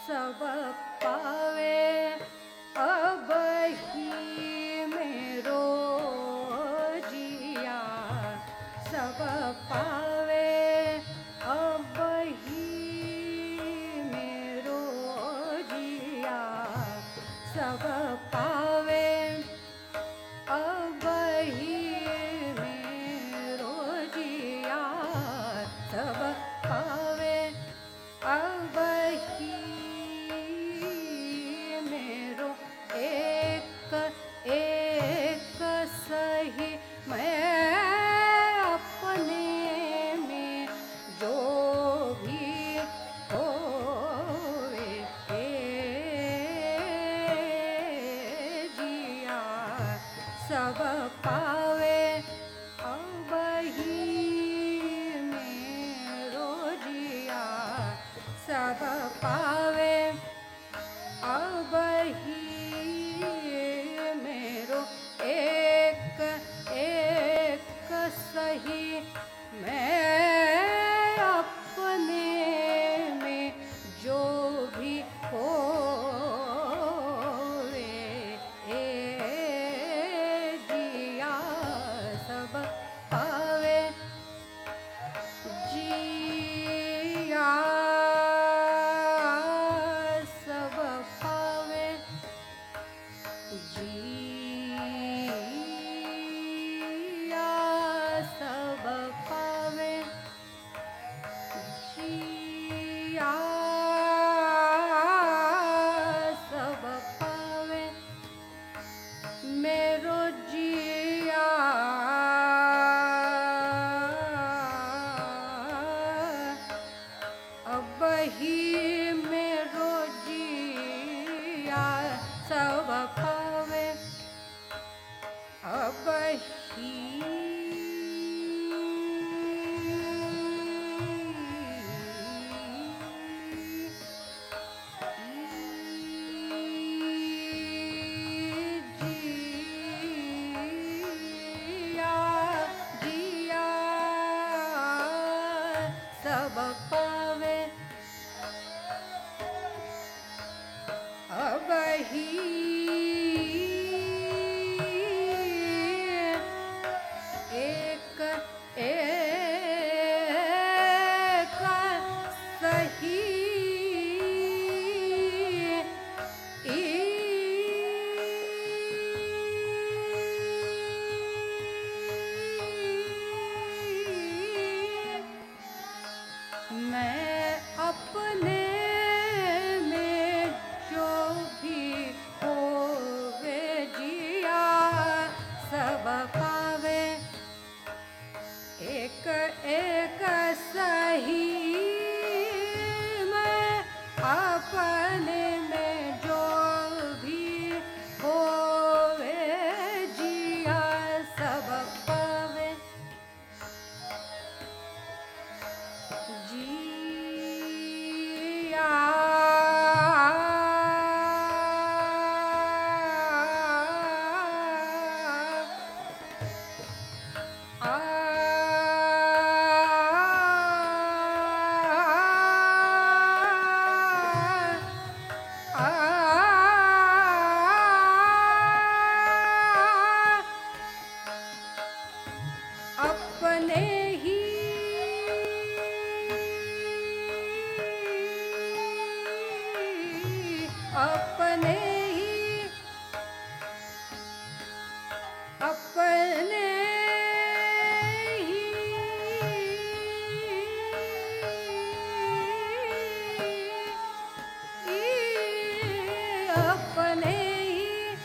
सब पावे अब ही मेरो जिया, सब पावे अब ही मेरो जिया, सब पावे अब ही मेरो जिया, सब पावे अब ही मेरो एक एक सही मैं अपने में जो भी होवे जिया, सब पावे अब ही मेरो जिया, सब पावे अब ही मेरो एक एक सही मैं अपने में जो भी होवे जिया, सब पावे जिया, सब पावे जिया, सब पावे जिया, सब पावे मेरो जिया, अब ही मेरो जिया, सब पावे अब ही जिया, जिया, सब पावे अब ही एक एक सही मैं अपने में जो भी होवे जिया, सब पावे एक एक सही मैं अपने में जो भी होवे जिया, सब पावे जिया, अपने ही अपने ही अपने ही अपने ही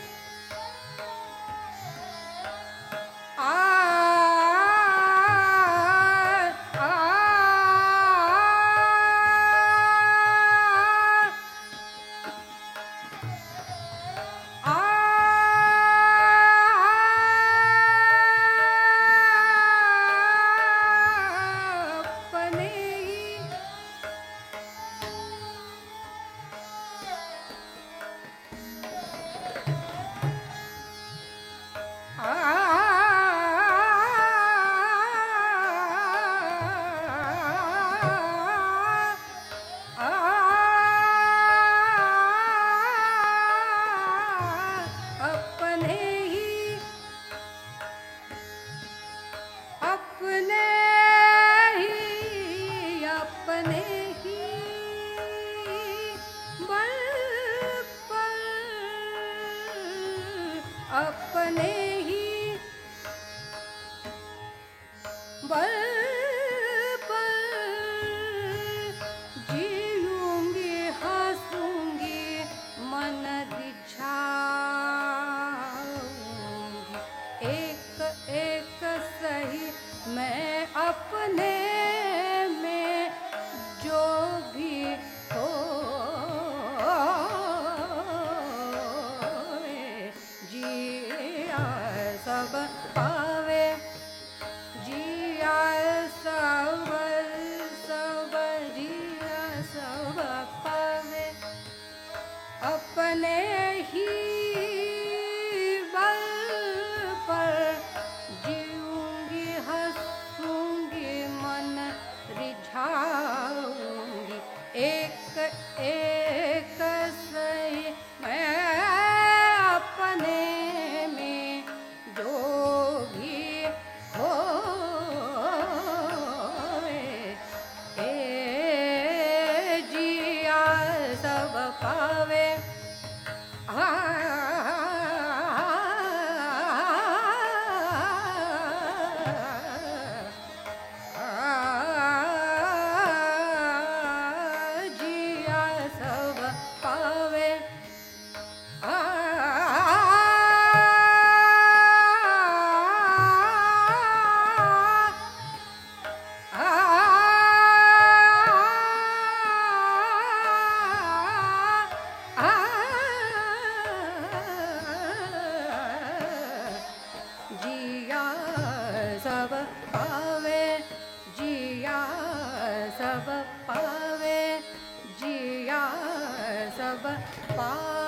अपने ही बल पर जीऊंगी, हंसूंगी, मन रिझाऊंगी। एक एक सही मैं अपने में जो भी हो जिया सब पावे, जिया सब सब जिया सब पावे। अपने ही बल पर जीऊंगी, हंसूंगी, मन रिझाऊंगी। एक एक सही मैं अपने में जो भी हो जिया सब पावे। जिया सब पावे। जिया सब पावे, जिया सब पावे, जिया सब पावे।